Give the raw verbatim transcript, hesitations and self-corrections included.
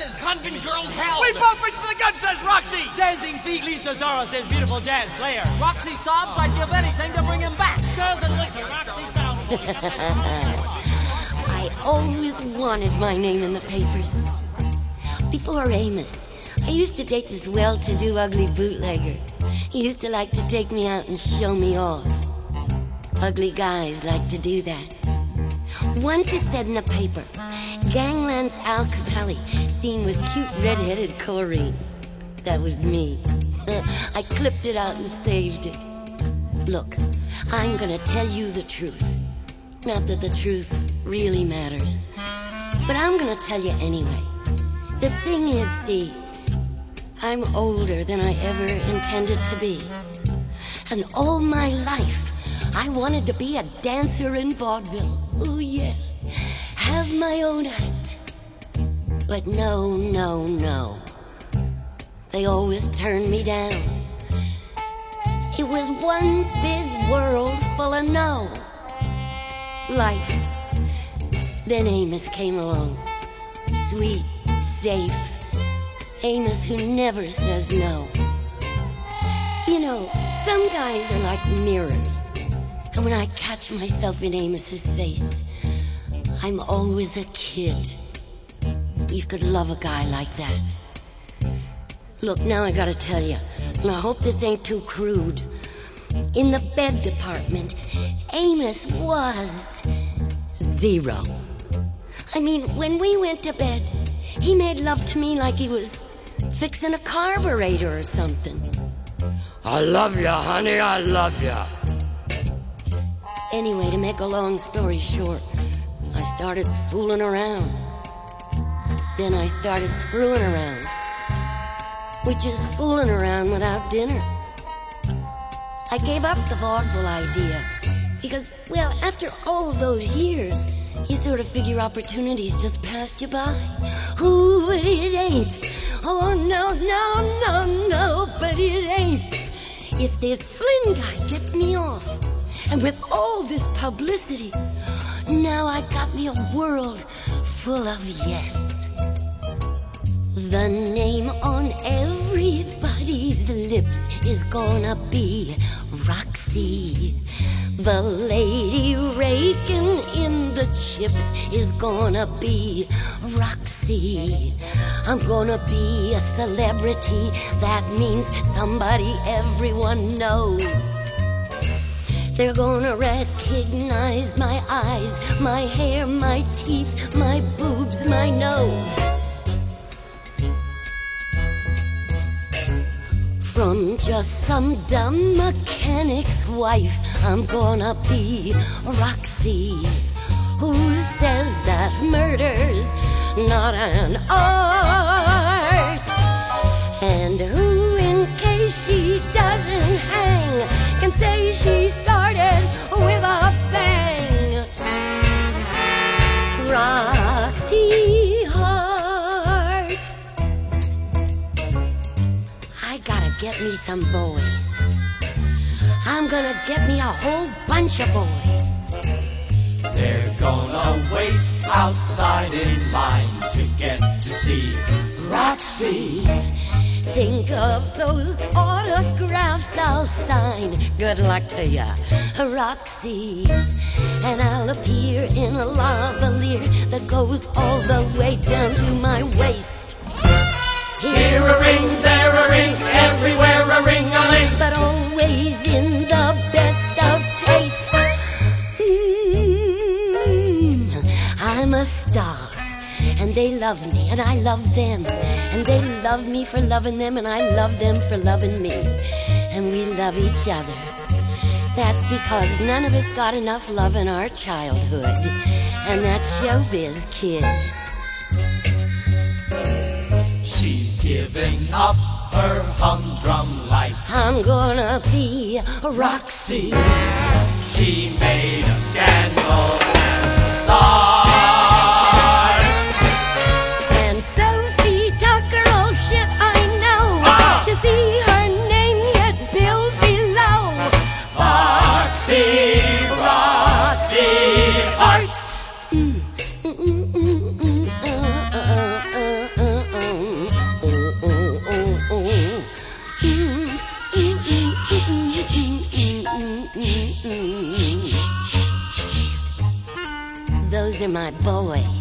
this? Convent girl hell! We both reach for the gun, says Roxy! Dancing feet leads to sorrow, says beautiful jazz slayer. Roxy sobs, I'd give anything to bring him back. Charles and Liquor, Roxy's bound for I always wanted my name in the papers. Before Amos, I used to date this well-to-do ugly bootlegger. He used to like to take me out and show me off. Ugly guys like to do that. Once it said in the paper, Gangland's Al Capelli seen with cute red-headed Corrine. That was me. I clipped it out and saved it. Look, I'm gonna tell you the truth. Not that the truth really matters, but I'm gonna tell you anyway. The thing is, see, I'm older than I ever intended to be. And all my life, I wanted to be a dancer in vaudeville. Oh yeah, have my own act. But no, no, no. They always turned me down. It was one big world full of no. Life. Then Amos came along. Sweet, safe. Amos who never says no. You know, some guys are like mirrors. And when I catch myself in Amos's face, I'm always a kid. You could love a guy like that. Look, now I gotta tell you, and I hope this ain't too crude. In the bed department, Amos was zero. I mean, when we went to bed, he made love to me like he was fixing a carburetor or something. I love ya, honey, I love ya. Anyway, to make a long story short, I started fooling around. Then I started screwing around, which is fooling around without dinner. I gave up the vaudeville idea because, well, after all those years, you sort of figure opportunities just passed you by. Ooh, but it ain't. Oh, no, no, no, no, but it ain't. If this Flynn guy gets me off, and with all this publicity, now I got me a world full of yes. The name on everybody's lips is gonna be Roxy. The lady raking in the chips is gonna be Roxy. I'm gonna be a celebrity. That means somebody everyone knows. They're gonna recognize my eyes, my hair, my teeth, my boobs, my nose. From just some dumb mechanic's wife, I'm gonna be Roxy, who says that murder's not an art, and who, in case she doesn't hang, can say she started with a bang. Roxy Hart. I gotta get me some boys. I'm gonna get me a whole bunch of boys. They're gonna wait outside in line to get to see Roxy. Think of those autographs I'll sign. Good luck to ya, Roxy. And I'll appear in a lavalier that goes all the way down to my waist. Here a ring, there a ring, everywhere a ring-a-ling, but always in the best of taste. Mm, I'm a star, and they love me, and I love them, and they love me for loving them, and I love them for loving me, and we love each other. That's because none of us got enough love in our childhood, and that's showbiz, kid. She's giving up her humdrum life. I'm gonna be Roxy. She made a scandal and a star. And Sophie Tucker, oh shit, I know. Ah! To see her name yet billed below. Roxy, Roxy Hart. Mm, mm, mm, mm, mm, uh, uh, uh, uh, uh. Those are my boys.